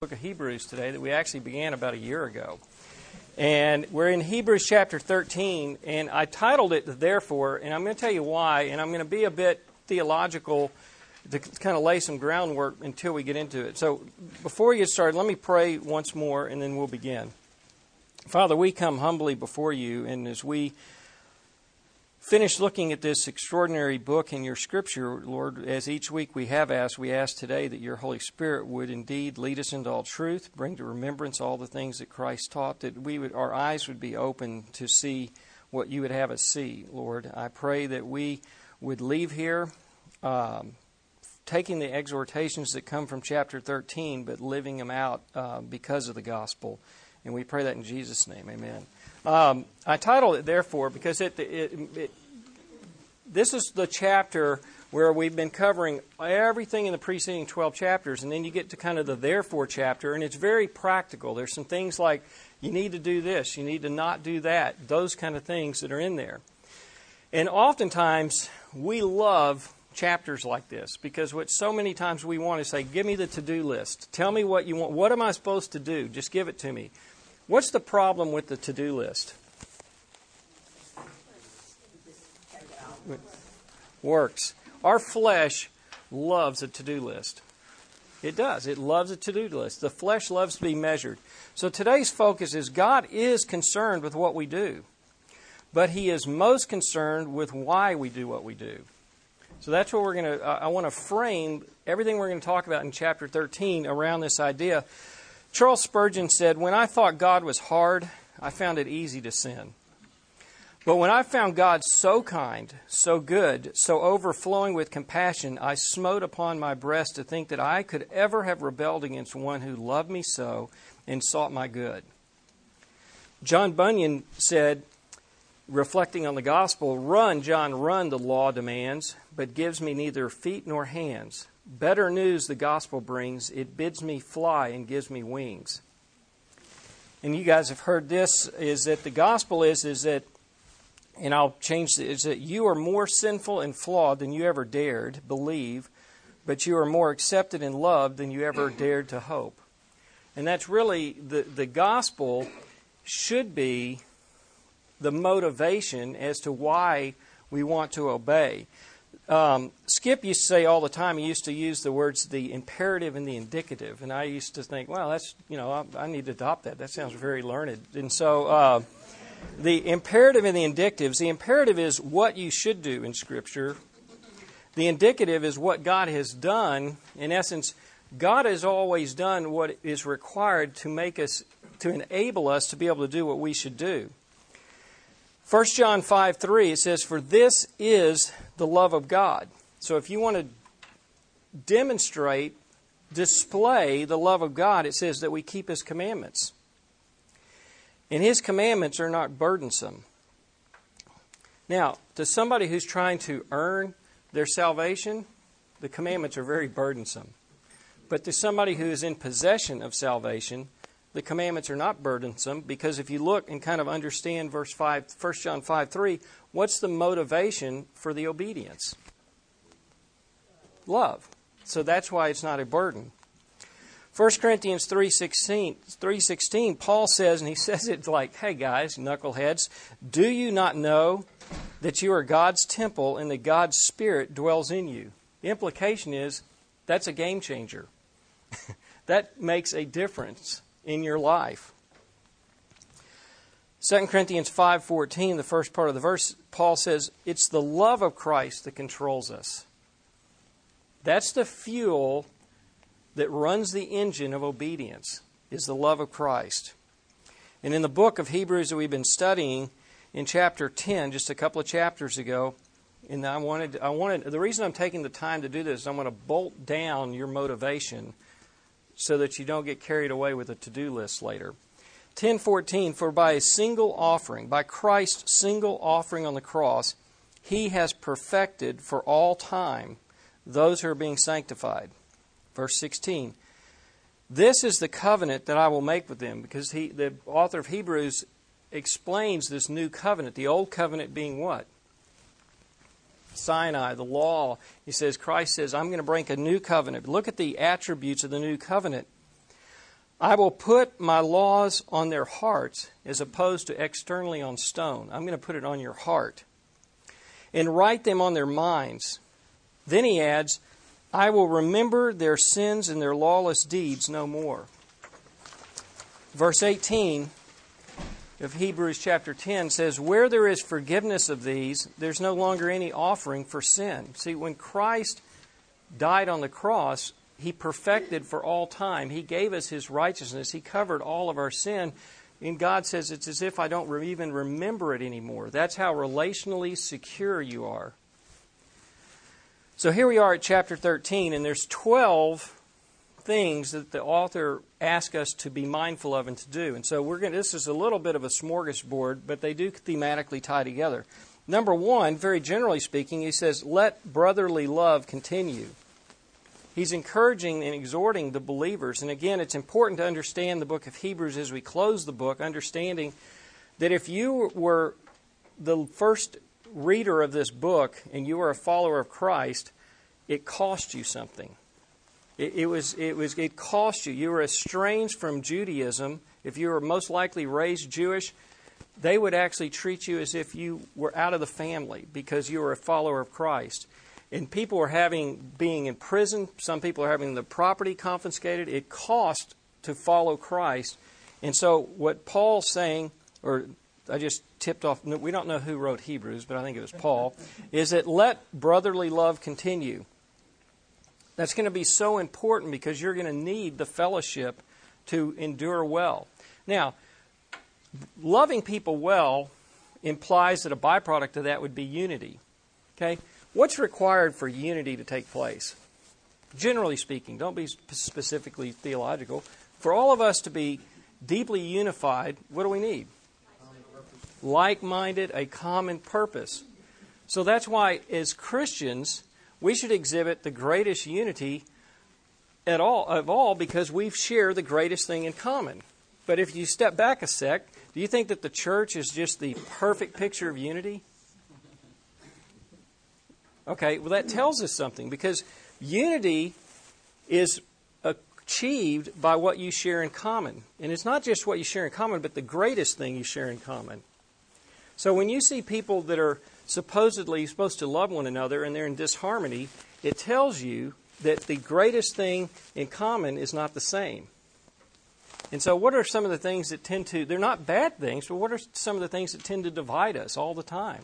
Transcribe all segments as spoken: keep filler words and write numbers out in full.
Book of Hebrews today that we actually began about a year ago. And we're in Hebrews chapter thirteen, and I titled it Therefore, and I'm going to tell you why, and I'm going to be a bit theological to kind of lay some groundwork until we get into it. So before we get started, let me pray once more, and then we'll begin. Father, we come humbly before you, and as we finish looking at this extraordinary book in your Scripture, Lord, as each week we have asked, we ask today that your Holy Spirit would indeed lead us into all truth, bring to remembrance all the things that Christ taught, that we would, our eyes would be open to see what you would have us see, Lord. I pray that we would leave here um, taking the exhortations that come from chapter thirteen, but living them out uh, because of the gospel. And we pray that in Jesus' name, amen. Um, I titled it, Therefore, because it, it, it, this is the chapter where we've been covering everything in the preceding twelve chapters, and then you get to kind of the Therefore chapter, and it's very practical. There's some things like, you need to do this, you need to not do that, those kind of things that are in there. And oftentimes, we love chapters like this, because what so many times we want to say, give me the to-do list. Tell me what you want. What am I supposed to do? Just give it to me. What's the problem with the to-do list? Works. Our flesh loves a to-do list. It does. It loves a to-do list. The flesh loves to be measured. So today's focus is God is concerned with what we do, but He is most concerned with why we do what we do. So that's what we're going to, I want to frame everything we're going to talk about in chapter thirteen around this idea. Charles Spurgeon said, when I thought God was hard, I found it easy to sin. But when I found God so kind, so good, so overflowing with compassion, I smote upon my breast to think that I could ever have rebelled against one who loved me so and sought my good. John Bunyan said, reflecting on the gospel, run, John, run, the law demands, but gives me neither feet nor hands. Better news the gospel brings. It bids me fly and gives me wings. And you guys have heard this, is that the gospel is, is that, and I'll change it, is that you are more sinful and flawed than you ever dared believe, but you are more accepted and loved than you ever dared to hope. And that's really, the, the gospel should be the motivation as to why we want to obey. Um, Skip used to say all the time, he used to use the words the imperative and the indicative. And I used to think, well, that's, you know, I, I need to adopt that. That sounds very learned. And so uh, the imperative and the indicatives, the imperative is what you should do in Scripture. The indicative is what God has done. In essence, God has always done what is required to make us, to enable us to be able to do what we should do. First John five three, it says, for this is the love of God. So if you want to demonstrate, display the love of God, it says that we keep His commandments. And His commandments are not burdensome. Now, to somebody who's trying to earn their salvation, the commandments are very burdensome. But to somebody who is in possession of salvation, the commandments are not burdensome, because if you look and kind of understand verse five, First John five three, what's the motivation for the obedience? Love. So that's why it's not a burden. First Corinthians three sixteen, Paul says, and he says it like, hey guys, knuckleheads, do you not know that you are God's temple and that God's Spirit dwells in you? The implication is that's a game changer. That makes a difference in your life. Second Corinthians five fourteen, the first part of the verse, Paul says, it's the love of Christ that controls us. That's the fuel that runs the engine of obedience, is the love of Christ. And in the book of Hebrews that we've been studying, in chapter ten, just a couple of chapters ago, and I wanted, I wanted, the reason I'm taking the time to do this is I'm going to bolt down your motivation so that you don't get carried away with a to-do list later. ten fourteen, for by a single offering, by Christ's single offering on the cross, He has perfected for all time those who are being sanctified. Verse sixteen, this is the covenant that I will make with them, because he, the author of Hebrews explains this new covenant, the old covenant being what? Sinai, the law. He says, Christ says, I'm going to bring a new covenant. Look at the attributes of the new covenant. I will put my laws on their hearts as opposed to externally on stone. I'm going to put it on your heart and write them on their minds. Then he adds, I will remember their sins and their lawless deeds no more. Verse eighteen of Hebrews chapter ten says, where there is forgiveness of these, there's no longer any offering for sin. See, when Christ died on the cross, He perfected for all time. He gave us His righteousness. He covered all of our sin. And God says it's as if I don't re- even remember it anymore. That's how relationally secure you are. So here we are at chapter thirteen, and there's twelve things that the author asks us to be mindful of and to do. And so we're going. This is a little bit of a smorgasbord, but they do thematically tie together. Number one, very generally speaking, he says, let brotherly love continue. He's encouraging and exhorting the believers. And again, it's important to understand the book of Hebrews as we close the book, understanding that if you were the first reader of this book and you were a follower of Christ, it cost you something. It, it was, it was, it cost you. You were estranged from Judaism. If you were most likely raised Jewish, they would actually treat you as if you were out of the family because you were a follower of Christ. And people are having, being in prison. Some people are having the property confiscated. It cost to follow Christ. And so what Paul's saying, or I just tipped off, we don't know who wrote Hebrews, but I think it was Paul, is that let brotherly love continue. That's going to be so important because you're going to need the fellowship to endure well. Now, loving people well implies that a byproduct of that would be unity. Okay? What's required for unity to take place? Generally speaking, don't be specifically theological. For all of us to be deeply unified, what do we need? Like-minded, a common purpose. So that's why, as Christians, we should exhibit the greatest unity at all of all because we share the greatest thing in common. But if you step back a sec, do you think that the church is just the perfect picture of unity? Okay, well that tells us something because unity is achieved by what you share in common. And it's not just what you share in common, but the greatest thing you share in common. So when you see people that are supposedly supposed to love one another and they're in disharmony, it tells you that the greatest thing in common is not the same. And so what are some of the things that tend to, they're not bad things, but what are some of the things that tend to divide us all the time?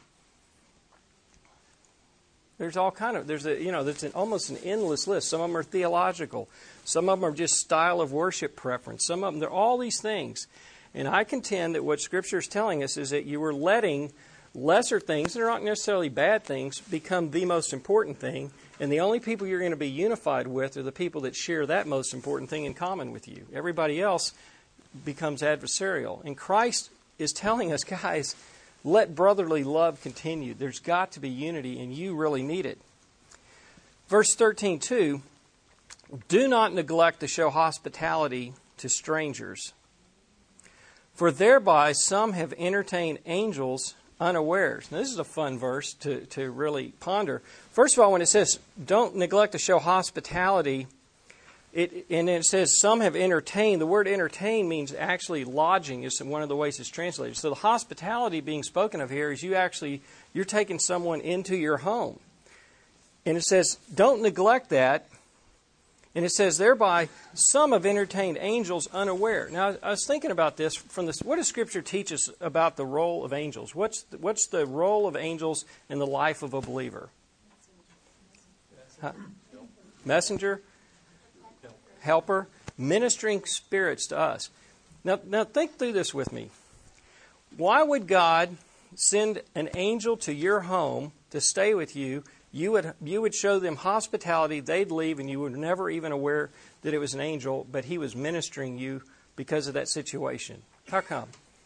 There's all kind of, there's a, you know, there's an, almost an endless list. Some of them are theological. Some of them are just style of worship preference. Some of them, they're all these things. And I contend that what Scripture is telling us is that you are letting lesser things, that are not necessarily bad things, become the most important thing. And the only people you're going to be unified with are the people that share that most important thing in common with you. Everybody else becomes adversarial. And Christ is telling us, guys, let brotherly love continue. There's got to be unity, and you really need it. Verse thirteen two, do not neglect to show hospitality to strangers, for thereby some have entertained angels unawares. Now, this is a fun verse to, to really ponder. First of all, when it says, don't neglect to show hospitality, it, and it says, some have entertained. The word entertain means actually lodging is one of the ways it's translated. So the hospitality being spoken of here is you actually, you're taking someone into your home. And it says, don't neglect that. And it says, thereby, some have entertained angels unaware. Now, I was thinking about this from this. What does Scripture teach us about the role of angels? What's the, what's the role of angels in the life of a believer? Huh? Messenger? Helper? Ministering spirits to us. Now, now, think through this with me. Why would God send an angel to your home to stay with you? You would you would show them hospitality, they'd leave, and you were never even aware that it was an angel, but he was ministering you because of that situation. How come?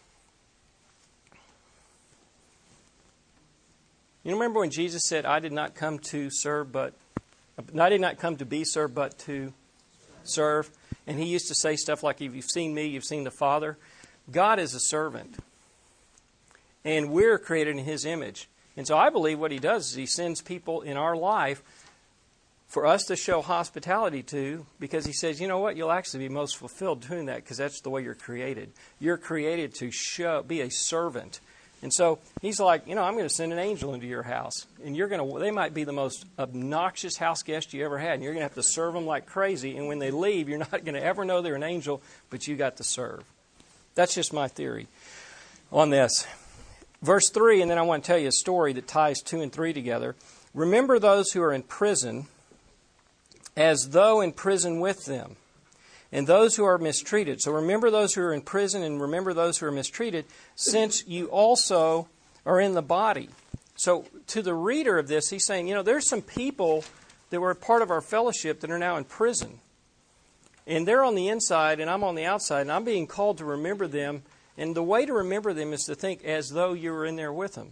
You remember when Jesus said, I did not come to serve, but I did not come to be served, but to serve. And he used to say stuff like, if you've seen me, you've seen the Father. God is a servant. And we're created in His image. And so I believe what He does is He sends people in our life for us to show hospitality to, because he says, you know what, you'll actually be most fulfilled doing that because that's the way you're created. You're created to show, be a servant. And so he's like, you know, I'm going to send an angel into your house, and you're going to, they might be the most obnoxious house guest you ever had, and you're going to have to serve them like crazy, and when they leave, you're not going to ever know they're an angel, but you got to serve. That's just my theory on this. Verse three, and then I want to tell you a story that ties two and three together. Remember those who are in prison as though in prison with them, and those who are mistreated. So remember those who are in prison and remember those who are mistreated, since you also are in the body. So to the reader of this, he's saying, you know, there's some people that were part of our fellowship that are now in prison. And they're on the inside and I'm on the outside, and I'm being called to remember them. And the way to remember them is to think as though you were in there with them,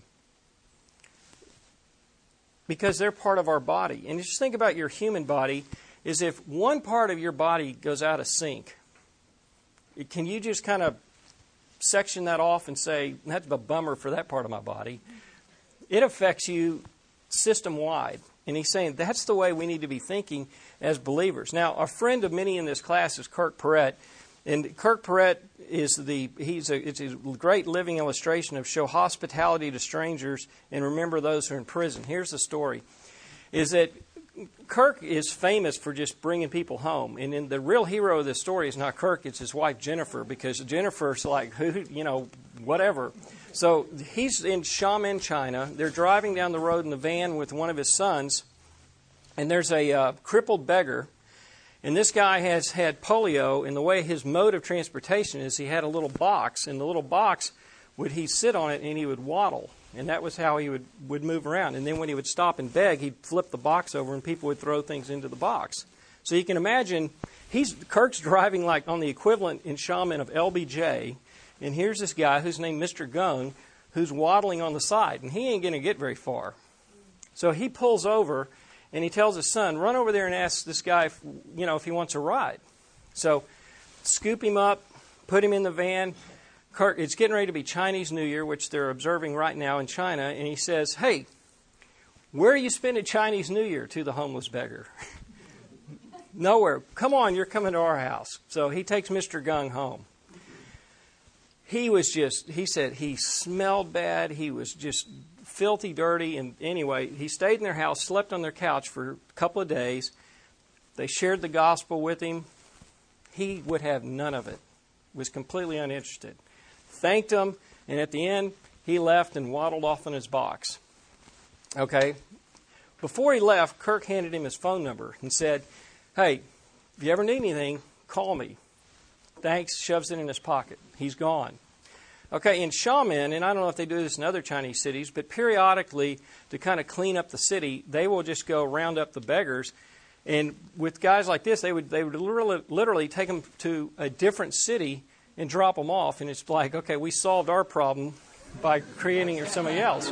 because they're part of our body. And just think about your human body, is if one part of your body goes out of sync, can you just kind of section that off and say, that's a bummer for that part of my body? It affects you system-wide. And he's saying that's the way we need to be thinking as believers. Now, a friend of many in this class is Kirk Perrett. And Kirk Perrett is the he's a it's a great living illustration of show hospitality to strangers and remember those who are in prison. Here's the story: is that Kirk is famous for just bringing people home, and then the real hero of this story is not Kirk; it's his wife Jennifer, because Jennifer's like, who you know whatever. So he's in Xiamen, China. They're driving down the road in the van with one of his sons, and there's a uh, crippled beggar. And this guy has had polio, and the way his mode of transportation is he had a little box, and the little box, would he sit on it and he would waddle. And that was how he would, would move around. And then when he would stop and beg, he'd flip the box over and people would throw things into the box. So you can imagine, he's Kirk's driving like on the equivalent in Xiamen of L B J, and here's this guy who's named Mister Gung, who's waddling on the side, and he ain't going to get very far. So he pulls over, and he tells his son, run over there and ask this guy, if, you know, if he wants a ride. So scoop him up, put him in the van. Kirk, it's getting ready to be Chinese New Year, which they're observing right now in China. And he says, hey, where are you spending Chinese New Year? To the homeless beggar. Nowhere. Come on, you're coming to our house. So he takes Mister Gung home. He was just, he said he smelled bad. He was just filthy, dirty, and anyway, he stayed in their house, slept on their couch for a couple of days. They shared the gospel with him. He would have none of it. Was completely uninterested. Thanked them, and at the end, he left and waddled off in his box. Okay? Before he left, Kirk handed him his phone number and said, hey, if you ever need anything, call me. Thanks, shoves it in his pocket. He's gone. Okay, in Xiamen, and I don't know if they do this in other Chinese cities, but periodically, to kind of clean up the city, they will just go round up the beggars. And with guys like this, they would they would literally, literally take them to a different city and drop them off. And it's like, okay, we solved our problem by creating somebody else.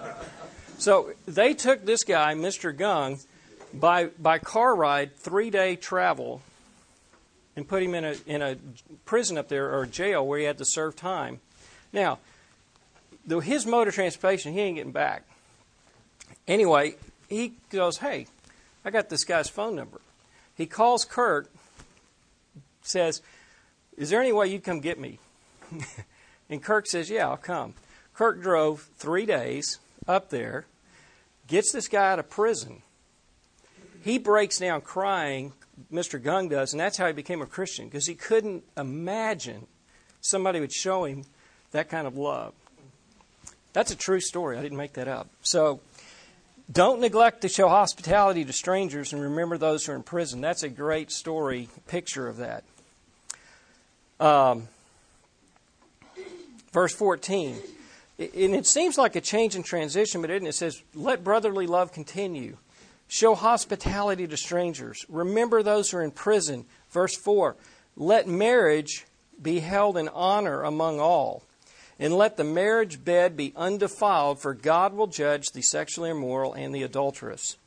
So they took this guy, Mister Gung, by by car ride, three-day travel, and put him in a in a prison up there, or a jail, where he had to serve time. Now, though his mode of transportation, he ain't getting back. Anyway, he goes, hey, I got this guy's phone number. He calls Kirk, says, is there any way you'd come get me? And Kirk says, yeah, I'll come. Kirk drove three days up there, gets this guy out of prison. He breaks down crying, Mister Gung does, and that's how he became a Christian, because he couldn't imagine somebody would show him that kind of love. That's a true story. I didn't make that up. So don't neglect to show hospitality to strangers and remember those who are in prison. That's a great story, picture of that. Um, verse fourteen. And it seems like a change in transition, but it says, let brotherly love continue. Show hospitality to strangers. Remember those who are in prison. Verse four. Let marriage be held in honor among all. And let the marriage bed be undefiled, for God will judge the sexually immoral and the adulterous.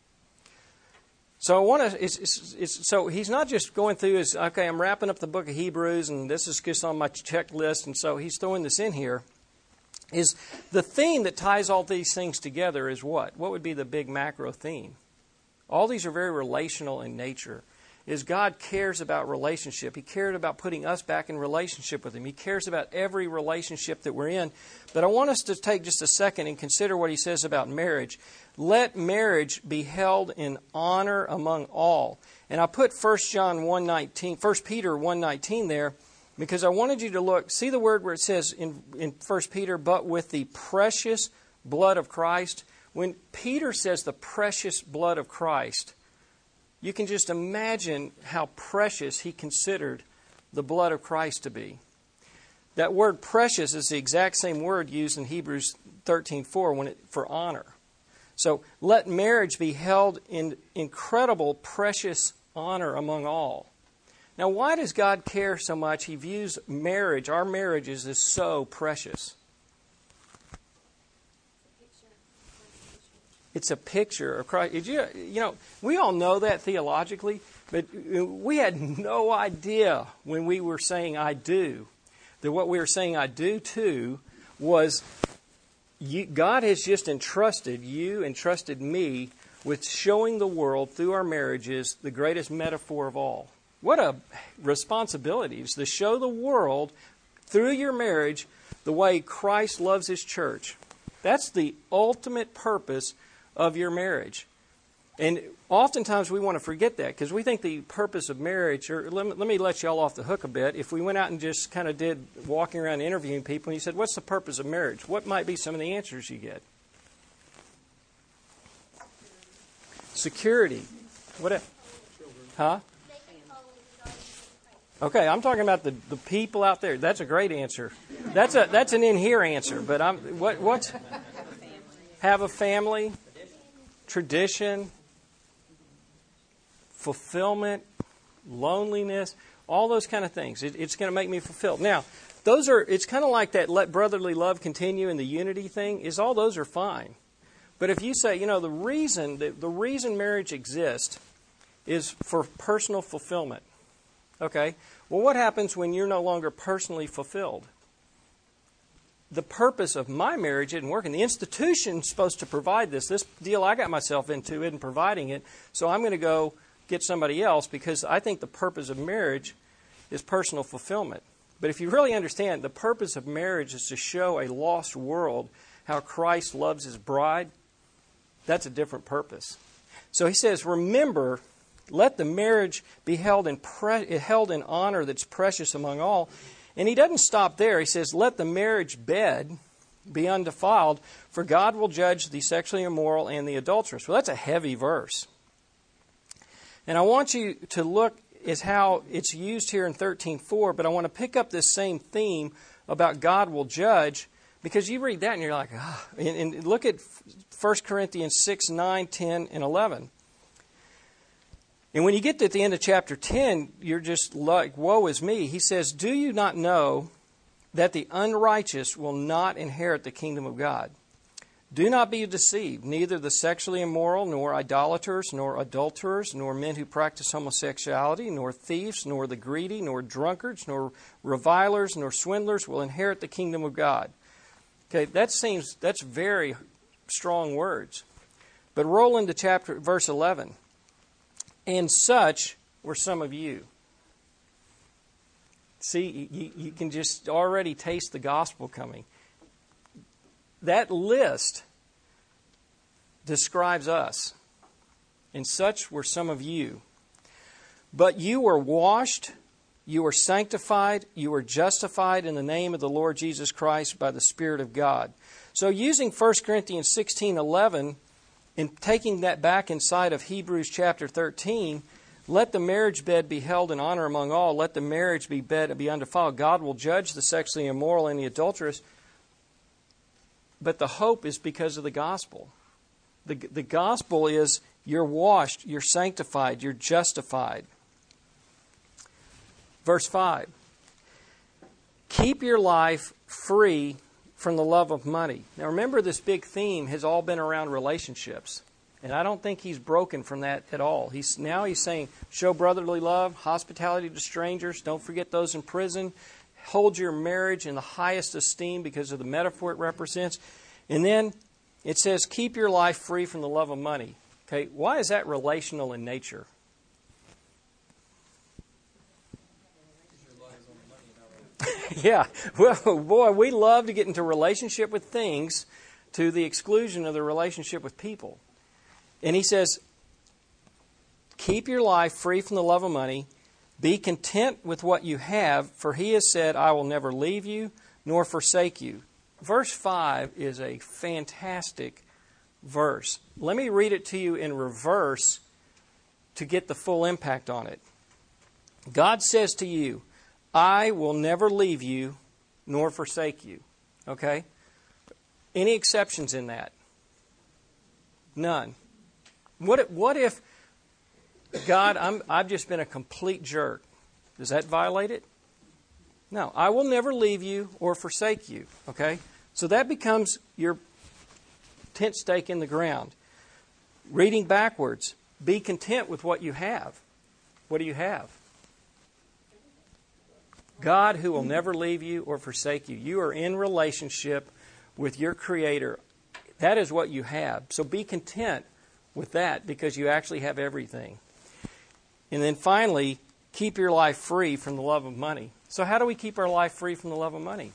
So I want to. It's, it's, it's, so he's not just going through his. Okay, I'm wrapping up the book of Hebrews, and this is just on my checklist, and so he's throwing this in here. Is the theme that ties all these things together is what? What would be the big macro theme? All these are very relational in nature. Is God cares about relationship. He cared about putting us back in relationship with Him. He cares about every relationship that we're in. But I want us to take just a second and consider what He says about marriage. Let marriage be held in honor among all. And I put First John one nineteen, First Peter one nineteen there because I wanted you to look, see the word where it says in, in First Peter, but with the precious blood of Christ. When Peter says the precious blood of Christ, you can just imagine how precious he considered the blood of Christ to be. That word precious is the exact same word used in Hebrews thirteen four when it, for honor. So let marriage be held in incredible, precious honor among all. Now, why does God care so much? He views marriage, our marriages, as so precious. It's a picture of Christ. Did you, you know, we all know that theologically, but we had no idea when we were saying I do, that what we were saying I do to was you, God has just entrusted you, entrusted me with showing the world through our marriages the greatest metaphor of all. What a responsibility is to show the world through your marriage the way Christ loves His church. That's the ultimate purpose of your marriage. And oftentimes we want to forget that because we think the purpose of marriage, or let me, let me let you all off the hook a bit. If we went out and just kind of did walking around interviewing people and you said, what's the purpose of marriage? What might be some of the answers you get? Security. What? A, huh? Okay, I'm talking about the, the people out there. That's a great answer. That's a that's an in here answer. But I'm what what's have a family, tradition, fulfillment, loneliness, all those kind of things. It, it's going to make me fulfilled. Now, those are. It's kind of like that. Let brotherly love continue in the unity thing. Is all those are fine. But if you say, you know, the reason the, the reason marriage exists is for personal fulfillment. Okay. Well, what happens when you're no longer personally fulfilled? The purpose of my marriage isn't working. The institution's supposed to provide this. This deal I got myself into isn't providing it, so I'm going to go get somebody else because I think the purpose of marriage is personal fulfillment. But if you really understand, the purpose of marriage is to show a lost world how Christ loves His bride. That's a different purpose. So he says, remember, let the marriage be held in pre- held in honor that's precious among all. And he doesn't stop there. He says, let the marriage bed be undefiled, for God will judge the sexually immoral and the adulterous. Well, that's a heavy verse. And I want you to look at how it's used here in thirteen four, but I want to pick up this same theme about God will judge, because you read that and you're like, ah. And, and look at First Corinthians six, nine, ten, and eleven. And when you get to the end of chapter ten, you're just like, woe is me. He says, do you not know that the unrighteous will not inherit the kingdom of God? Do not be deceived. Neither the sexually immoral, nor idolaters, nor adulterers, nor men who practice homosexuality, nor thieves, nor the greedy, nor drunkards, nor revilers, nor swindlers will inherit the kingdom of God. Okay, that seems, that's very strong words. But roll into chapter, verse eleven. And such were some of you. See, you, you can just already taste the gospel coming. That list describes us. And such were some of you. But you were washed, you were sanctified, you were justified in the name of the Lord Jesus Christ by the Spirit of God. So using First Corinthians sixteen eleven and taking that back inside of Hebrews chapter thirteen, let the marriage bed be held in honor among all. Let the marriage be bed be undefiled. God will judge the sexually immoral and the adulterous. But the hope is because of the gospel. The, the gospel is you're washed, you're sanctified, you're justified. Verse five. Keep your life free from the love of money. Now remember, this big theme has all been around relationships. And I don't think he's broken from that at all. He's now he's saying, show brotherly love, hospitality to strangers. Don't forget those in prison. Hold your marriage in the highest esteem because of the metaphor it represents. And then it says, keep your life free from the love of money. Okay, why is that relational in nature? Yeah, well, boy, we love to get into relationship with things to the exclusion of the relationship with people. And he says, keep your life free from the love of money. Be content with what you have, for he has said, I will never leave you nor forsake you. Verse five is a fantastic verse. Let me read it to you in reverse to get the full impact on it. God says to you, I will never leave you nor forsake you. Okay? Any exceptions in that? None. What if, what if God, I'm, I've just been a complete jerk? Does that violate it? No. I will never leave you or forsake you. Okay? So that becomes your tent stake in the ground. Reading backwards, be content with what you have. What do you have? God who will never leave you or forsake you. You are in relationship with your Creator. That is what you have. So be content with that because you actually have everything. And then finally, keep your life free from the love of money. So how do we keep our life free from the love of money?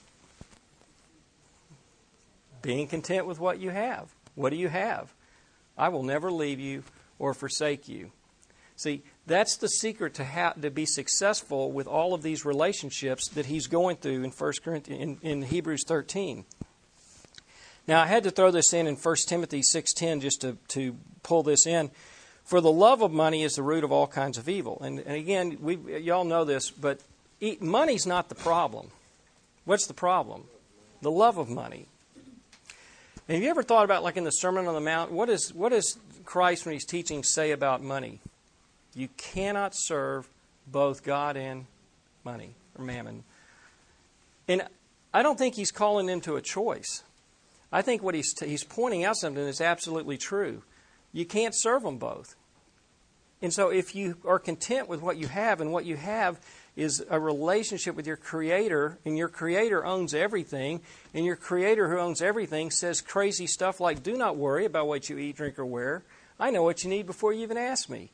Being content with what you have. What do you have? I will never leave you or forsake you. See, that's the secret to how to be successful with all of these relationships that he's going through in First Corinthians, in, in Hebrews thirteen. Now, I had to throw this in in First Timothy six ten just to, to pull this in. For the love of money is the root of all kinds of evil. And, and again, we y'all know this, but e- money's not the problem. What's the problem? The love of money. And have you ever thought about, like in the Sermon on the Mount, what is what does Christ, when he's teaching, say about money? You cannot serve both God and money or mammon. And I don't think he's calling them to a choice. I think what he's t- he's pointing out something that's absolutely true. You can't serve them both. And so if you are content with what you have, and what you have is a relationship with your Creator, and your Creator owns everything, and your Creator who owns everything says crazy stuff like, do not worry about what you eat, drink, or wear. I know what you need before you even ask me.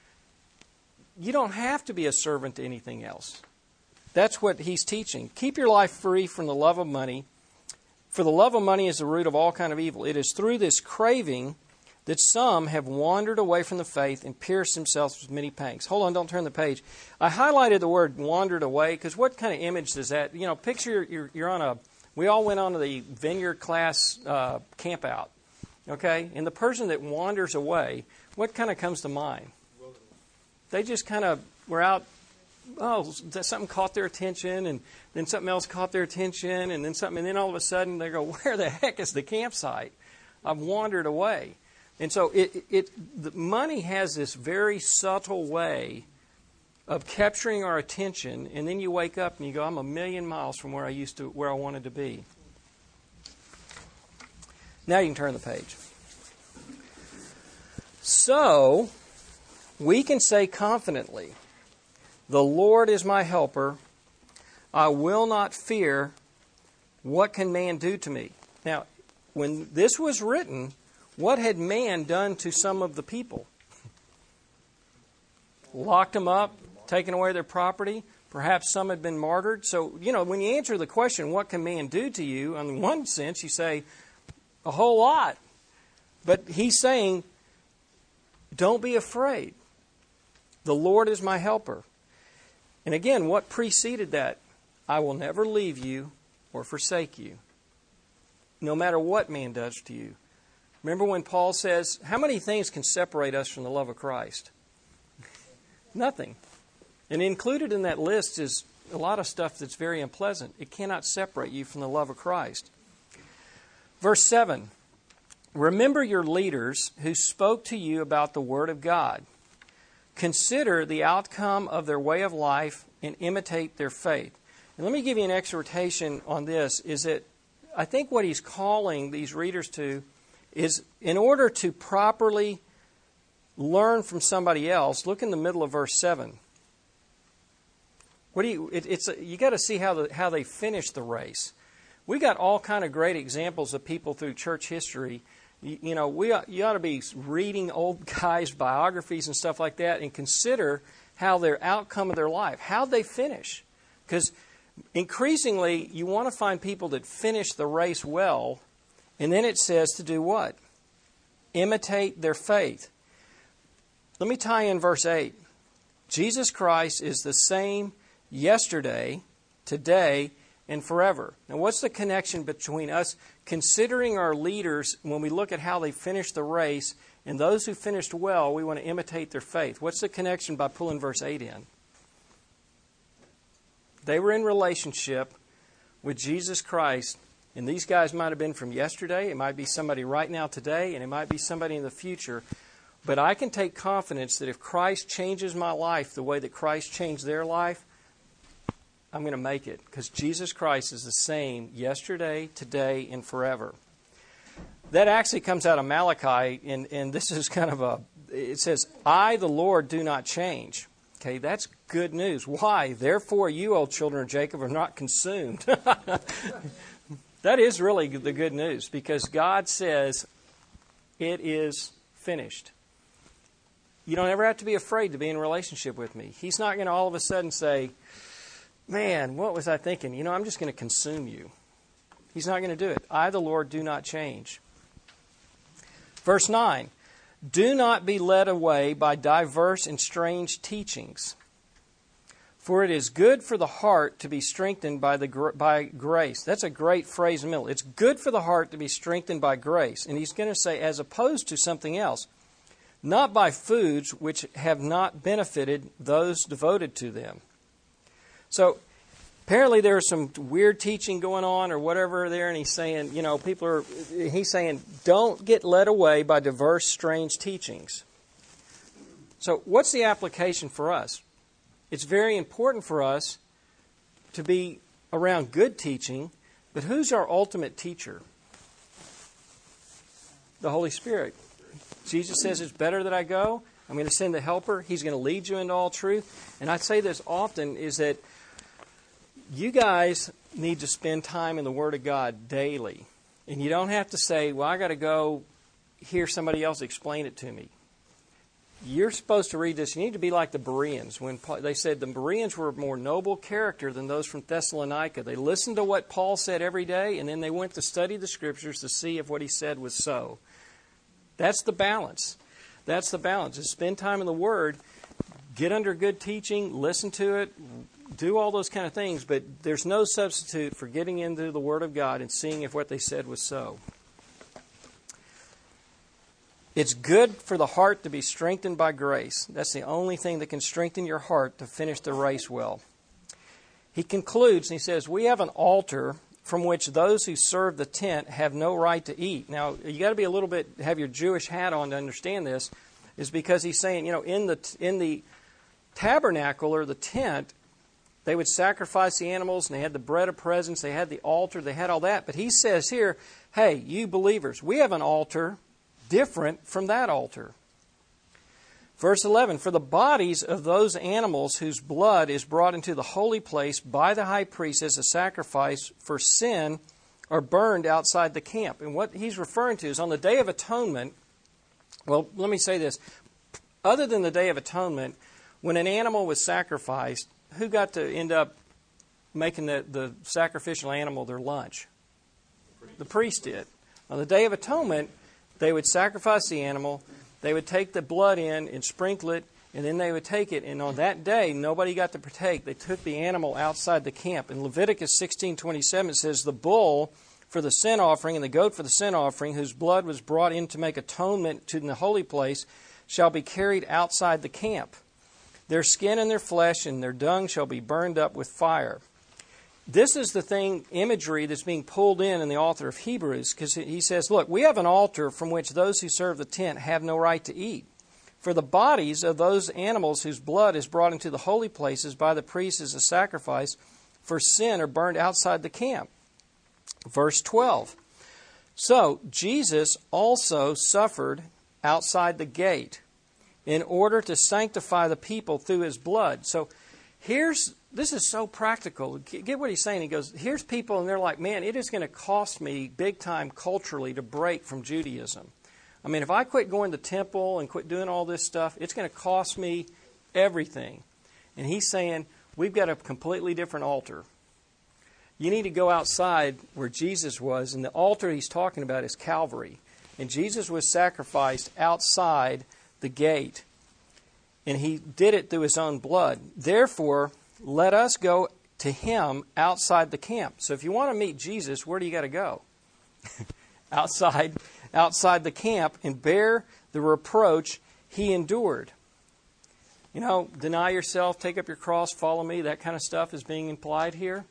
You don't have to be a servant to anything else. That's what he's teaching. Keep your life free from the love of money. For the love of money is the root of all kind of evil. It is through this craving that some have wandered away from the faith and pierced themselves with many pangs. Hold on, don't turn the page. I highlighted the word wandered away because what kind of image does that... You know, picture you're, you're on a... We all went on to the vineyard class uh, camp out. Okay? And the person that wanders away, what kind of comes to mind? They just kind of were out, oh, something caught their attention, and then something else caught their attention, and then something, and then all of a sudden they go, where the heck is the campsite? I've wandered away. And so it, it, it the money has this very subtle way of capturing our attention, and then you wake up and you go, I'm a million miles from where I used to, where I wanted to be. Now you can turn the page. So we can say confidently, the Lord is my helper. I will not fear. What can man do to me? Now, when this was written, what had man done to some of the people? Locked them up, taken away their property. Perhaps some had been martyred. So, you know, when you answer the question, what can man do to you? In one sense, you say, a whole lot. But he's saying, don't be afraid. The Lord is my helper. And again, what preceded that? I will never leave you or forsake you, no matter what man does to you. Remember when Paul says, how many things can separate us from the love of Christ? Nothing. And included in that list is a lot of stuff that's very unpleasant. It cannot separate you from the love of Christ. Verse seven, remember your leaders who spoke to you about the Word of God. Consider the outcome of their way of life and imitate their faith. And let me give you an exhortation on this, is that I think what he's calling these readers to is, in order to properly learn from somebody else, look in the middle of verse seven. What do you? It, it's you got to see how the how they finish the race. We got all kind of great examples of people through church history, You, you know, we ought, you ought to be reading old guys' biographies and stuff like that and consider how their outcome of their life, how'd they finish? Because increasingly, you want to find people that finish the race well, and then it says to do what? Imitate their faith. Let me tie in verse eight. Jesus Christ is the same yesterday, today, and forever. Now, what's the connection between us considering our leaders when we look at how they finished the race, and those who finished well, we want to imitate their faith? What's the connection by pulling verse eight in? They were in relationship with Jesus Christ, and these guys might have been from yesterday, it might be somebody right now today, and it might be somebody in the future. But I can take confidence that if Christ changes my life the way that Christ changed their life, I'm going to make it. Because Jesus Christ is the same yesterday, today, and forever. That actually comes out of Malachi, and, and this is kind of a, it says, I, the Lord, do not change. Okay, that's good news. Why? Therefore you, O children of Jacob, are not consumed. That is really the good news, because God says it is finished. You don't ever have to be afraid to be in a relationship with me. He's not going to all of a sudden say, man, what was I thinking? You know, I'm just going to consume you. He's not going to do it. I, the Lord, do not change. Verse nine, do not be led away by diverse and strange teachings, for it is good for the heart to be strengthened by the by grace. That's a great phrase in the middle. It's good for the heart to be strengthened by grace. And he's going to say, as opposed to something else, not by foods which have not benefited those devoted to them. So apparently there's some weird teaching going on or whatever there, and he's saying, you know, people are, he's saying, don't get led away by diverse, strange teachings. So what's the application for us? It's very important for us to be around good teaching, but who's our ultimate teacher? The Holy Spirit. Jesus says it's better that I go. I'm going to send the helper. He's going to lead you into all truth. And I say this often, is that you guys need to spend time in the Word of God daily. And you don't have to say, well, I got to go hear somebody else explain it to me. You're supposed to read this. You need to be like the Bereans. When Paul, they said the Bereans were a more noble character than those from Thessalonica. They listened to what Paul said every day, and then they went to study the Scriptures to see if what he said was so. That's the balance. That's the balance. Is spend time in the Word, get under good teaching, listen to it, do all those kind of things, but there's no substitute for getting into the Word of God and seeing if what they said was so. It's good for the heart to be strengthened by grace. That's the only thing that can strengthen your heart to finish the race well. He concludes and he says, we have an altar from which those who serve the tent have no right to eat. Now, you got to be a little bit, have your Jewish hat on to understand this, is because he's saying, you know, in the in the tabernacle or the tent, they would sacrifice the animals and they had the bread of presence, they had the altar, they had all that. But he says here, hey, you believers, we have an altar different from that altar. Verse eleven, for the bodies of those animals whose blood is brought into the holy place by the high priest as a sacrifice for sin are burned outside the camp. And what he's referring to is on the Day of Atonement, well, let me say this. Other than the Day of Atonement, when an animal was sacrificed, who got to end up making the, the sacrificial animal their lunch? The priest did. On the Day of Atonement, they would sacrifice the animal, they would take the blood in and sprinkle it, and then they would take it. And on that day, nobody got to partake. They took the animal outside the camp. In Leviticus sixteen twenty-seven, it says, the bull for the sin offering and the goat for the sin offering, whose blood was brought in to make atonement to the holy place, shall be carried outside the camp. Their skin and their flesh and their dung shall be burned up with fire. This is the thing, imagery that's being pulled in in the author of Hebrews, because he says, look, we have an altar from which those who serve the tent have no right to eat. For the bodies of those animals whose blood is brought into the holy places by the priest as a sacrifice for sin are burned outside the camp. Verse twelve. So Jesus also suffered outside the gate in order to sanctify the people through his blood. So here's this is so practical. Get what he's saying. He goes, here's people, and they're like, man, it is going to cost me big time culturally to break from Judaism. I mean, if I quit going to temple and quit doing all this stuff, it's going to cost me everything. And he's saying, we've got a completely different altar. You need to go outside where Jesus was, and the altar he's talking about is Calvary. And Jesus was sacrificed outside the gate. And he did it through his own blood. Therefore, let us go to him outside the camp. So if you want to meet Jesus, where do you got to go? outside, outside the camp, and bear the reproach he endured. You know, deny yourself, take up your cross, follow me, that kind of stuff is being implied here.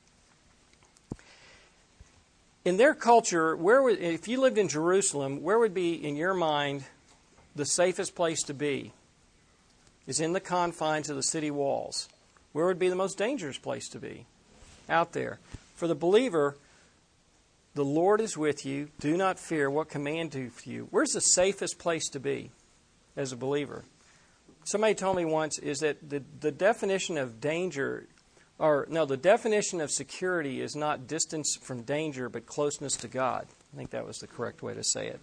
In their culture, where would, if you lived in Jerusalem, where would be, in your mind, the safest place to be? Is in the confines of the city walls. Where would be the most dangerous place to be? Out there. For the believer, the Lord is with you. Do not fear what command do for you. Where's the safest place to be as a believer? Somebody told me once is that the, the definition of danger, or no, the definition of security is not distance from danger, but closeness to God. I think that was the correct way to say it.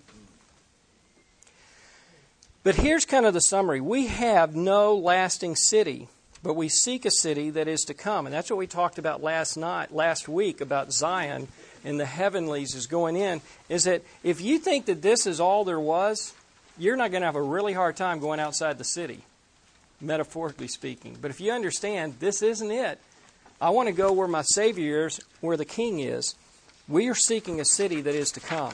But here's kind of the summary. We have no lasting city, but we seek a city that is to come. And that's what we talked about last night, last week, about Zion and the heavenlies is going in, is that if you think that this is all there was, you're not going to have a really hard time going outside the city, metaphorically speaking. But if you understand, this isn't it. I want to go where my Savior is, where the King is. We are seeking a city that is to come.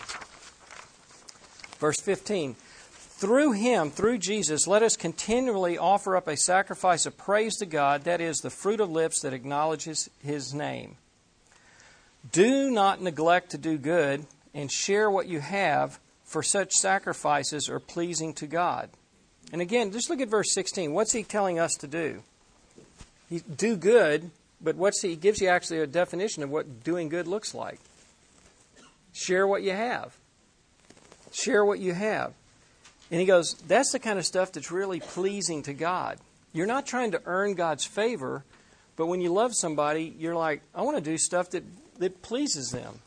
Verse fifteen. Through him, through Jesus, let us continually offer up a sacrifice of praise to God, that is, the fruit of lips that acknowledges his name. Do not neglect to do good and share what you have, for such sacrifices are pleasing to God. And again, just look at verse sixteen. What's he telling us to do? He, do good, but what's he, he gives you actually a definition of what doing good looks like. Share what you have. Share what you have. And he goes, that's the kind of stuff that's really pleasing to God. You're not trying to earn God's favor, but when you love somebody, you're like, I want to do stuff that, that pleases them.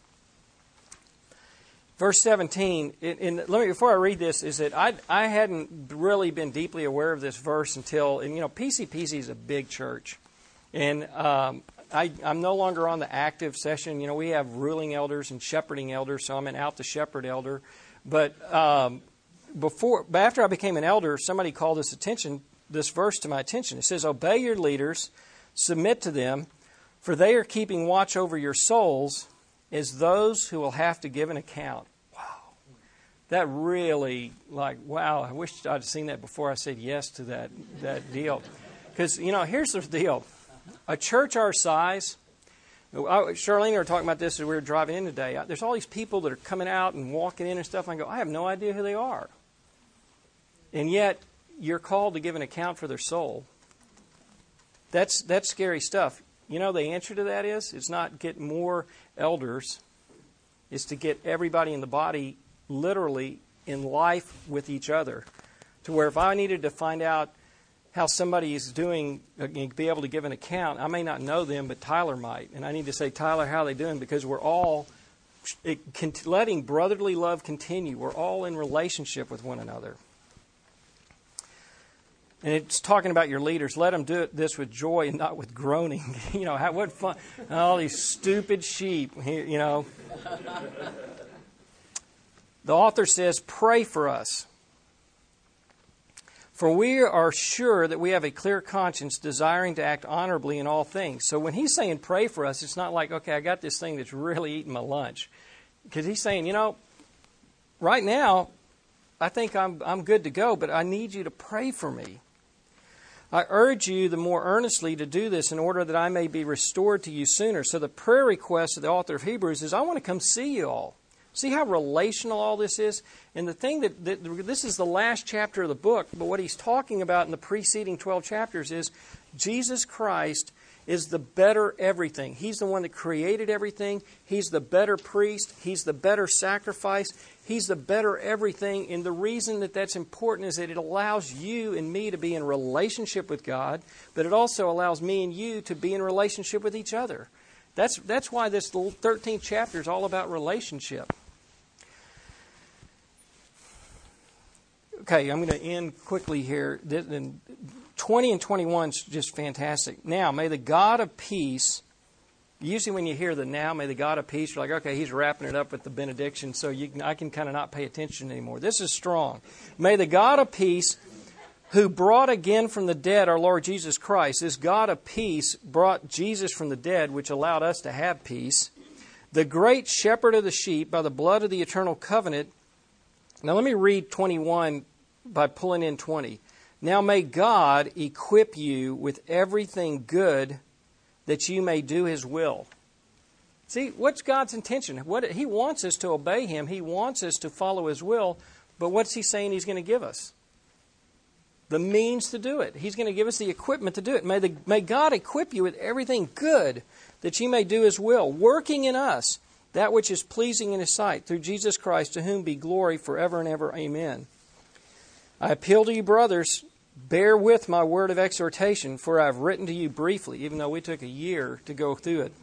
Verse seventeen, and let me, before I read this, is that I I hadn't really been deeply aware of this verse until, and you know, P C P C is a big church. And um, I, I'm no longer on the active session. You know, we have ruling elders and shepherding elders, so I'm an out to shepherd elder. But um, before, but after I became an elder, somebody called this attention, this verse to my attention. It says, obey your leaders, submit to them, for they are keeping watch over your souls as those who will have to give an account. Wow. That really, like, wow, I wish I'd seen that before I said yes to that, that deal. Because, you know, here's the deal. A church our size, Charlene and I were talking about this as we were driving in today. There's all these people that are coming out and walking in and stuff. And I go, I have no idea who they are. And yet, you're called to give an account for their soul. That's that's scary stuff. You know, the answer to that is, it's not get more elders. It's to get everybody in the body literally in life with each other. To where if I needed to find out how somebody is doing, be able to give an account, I may not know them, but Tyler might. And I need to say, Tyler, how are they doing? Because we're all it, letting brotherly love continue. We're all in relationship with one another. And it's talking about your leaders. Let them do this with joy and not with groaning. You know, how, what fun. All these stupid sheep, you know. The author says, pray for us. For we are sure that we have a clear conscience, desiring to act honorably in all things. So when he's saying pray for us, it's not like, okay, I got this thing that's really eating my lunch. Because he's saying, you know, right now, I think I'm I'm good to go, but I need you to pray for me. I urge you the more earnestly to do this in order that I may be restored to you sooner. So the prayer request of the author of Hebrews is, I want to come see you all. See how relational all this is? And the thing that, that this is the last chapter of the book, but what he's talking about in the preceding twelve chapters is Jesus Christ is the better everything. He's the one that created everything. He's the better priest. He's the better sacrifice. He's the better everything. And the reason that that's important is that it allows you and me to be in relationship with God, but it also allows me and you to be in relationship with each other. That's, that's why this thirteenth chapter is all about relationship. Okay, I'm going to end quickly here. twenty and twenty-one is just fantastic. Now, may the God of peace, usually when you hear the now, may the God of peace, you're like, okay, he's wrapping it up with the benediction, so you can, I can kind of not pay attention anymore. This is strong. May the God of peace, who brought again from the dead our Lord Jesus Christ, this God of peace brought Jesus from the dead, which allowed us to have peace, the great shepherd of the sheep, by the blood of the eternal covenant. Now let me read twenty-one by pulling in twenty. Now may God equip you with everything good that you may do His will. See, what's God's intention? What He wants us to obey Him. He wants us to follow His will. But what's He saying He's going to give us? The means to do it. He's going to give us the equipment to do it. May, the, may God equip you with everything good that you may do His will, working in us that which is pleasing in His sight, through Jesus Christ, to whom be glory forever and ever. Amen. I appeal to you, brothers, bear with my word of exhortation, for I have written to you briefly, even though we took a year to go through it.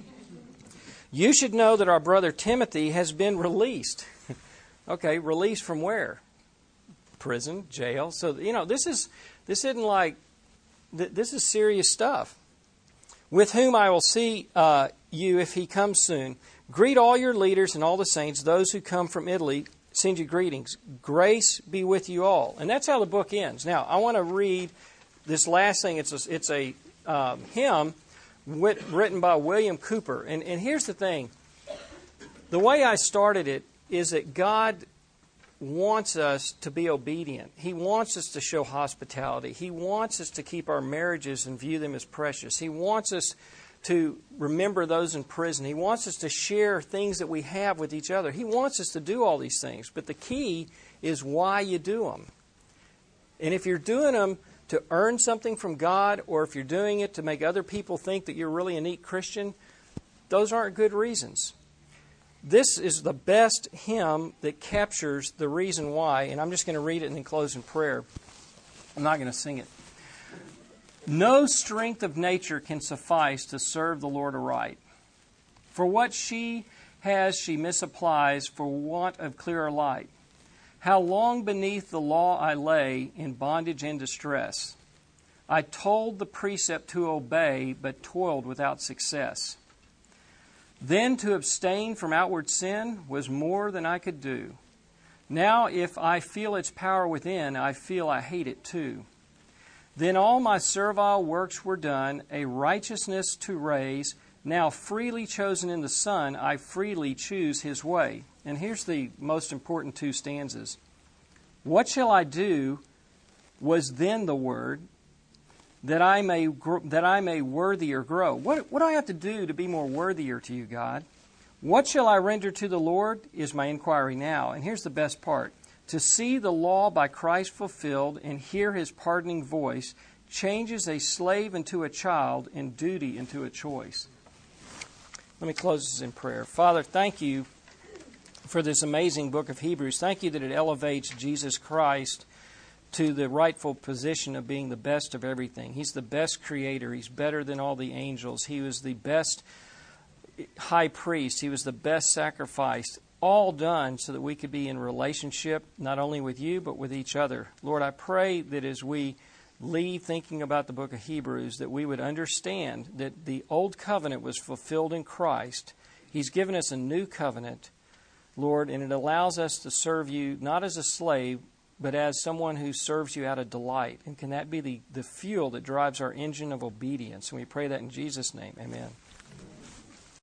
You should know that our brother Timothy has been released. Okay, released from where? Prison, jail. So, you know, this is this isn't like, this is serious stuff. With whom I will see uh, you if he comes soon. Greet all your leaders and all the saints. Those who come from Italy send you greetings. Grace be with you all. And that's how the book ends. Now, I want to read this last thing. It's a, it's a um, hymn wit, written by William Cooper. And, and here's the thing. The way I started it is that God wants us to be obedient. He wants us to show hospitality. He wants us to keep our marriages and view them as precious. He wants us to remember those in prison. He wants us to share things that we have with each other. He wants us to do all these things. But the key is why you do them. And if you're doing them to earn something from God, or if you're doing it to make other people think that you're really a neat Christian, those aren't good reasons. This is the best hymn that captures the reason why, and I'm just going to read it and then close in prayer. I'm not going to sing it. No strength of nature can suffice to serve the Lord aright. For what she has she misapplies for want of clearer light. How long beneath the law I lay in bondage and distress. I told the precept to obey, but toiled without success. Then to abstain from outward sin was more than I could do. Now if I feel its power within, I feel I hate it too. Then all my servile works were done, a righteousness to raise. Now freely chosen in the Son, I freely choose His way. And here's the most important two stanzas. What shall I do was then the word, that I may that I may worthier grow. What, what do I have to do to be more worthier to you, God? What shall I render to the Lord is my inquiry now. And here's the best part. To see the law by Christ fulfilled and hear His pardoning voice changes a slave into a child and duty into a choice. Let me close this in prayer. Father, thank you for this amazing book of Hebrews. Thank you that it elevates Jesus Christ to the rightful position of being the best of everything. He's the best creator. He's better than all the angels. He was the best high priest. He was the best sacrifice. All done so that we could be in relationship not only with you but with each other. Lord, I pray that as we leave thinking about the book of Hebrews, that we would understand that the old covenant was fulfilled in Christ. He's given us a new covenant, Lord, and it allows us to serve you not as a slave, but as someone who serves you out of delight. And can that be the, the fuel that drives our engine of obedience? And we pray that in Jesus' name. Amen.